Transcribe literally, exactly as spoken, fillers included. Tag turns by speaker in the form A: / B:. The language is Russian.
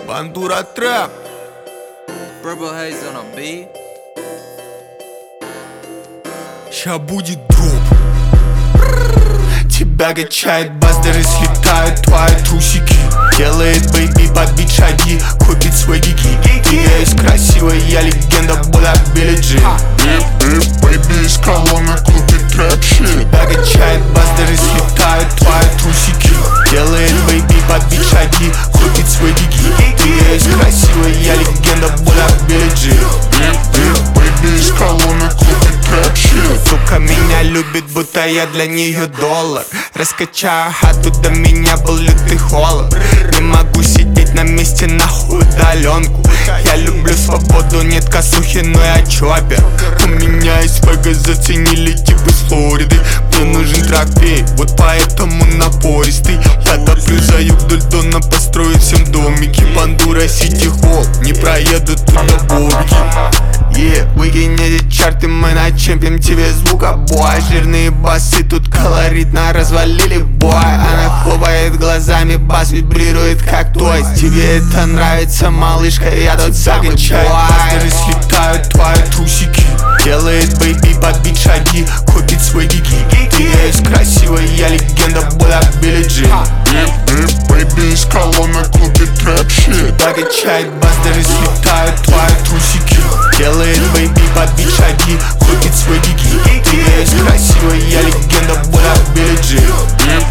A: Бандура трэп.
B: Purple Haze on a beat.
A: Ща будет дроп. Тебя качает бас, даже слетают твои трусики. Делает бэйби под бит шаги, купит свой гики. Ты есть красивая, я легенда, буду Билли Джин.
C: Бэйби из колонны крутит трэп щит.
A: Тебя качает бас, даже слетают твои трусики. Делает бэйби под бит шаги, купит свой гики. Ты есть красивая, я легенда, буду Билли Джин.
C: Бэйби из колонны крутит трэп щит.
A: Сука меня любит, будто я для нее доллар. Раскачаю хату, до меня был лютый холод. Не могу сидеть на месте, нахуй удаленку. Я люблю свободу, нет косухи, но я чоппер. У меня есть вега, заценили тип из Флориды. Мне нужен трофей, вот поэтому напористый. Я топлю за юг вдоль Дона, построю всем домики. Бандура, Сити Холл, не проедут туда бобики. Yeah, выкинете чарты, мы начемпим тебе звука, бой. Жирные басы тут колоритно развалили, бой. Она хлопает глазами, бас вибрирует как той. Тебе это нравится, малышка, я тут закачаю. Бастеры слетают твои трусики. Делает бэйби под бит шаги, купит свой гики. Ты есть красивая, я легенда, буду Билли Джин.
C: Бэйби из колонны крутит трэп щит.
A: Тебя качает бас, даже слетают твои трусики. Делает бэйби под бит шаги, купит свой гики. Ты есть красивая, я легенда, буду Билли Джин.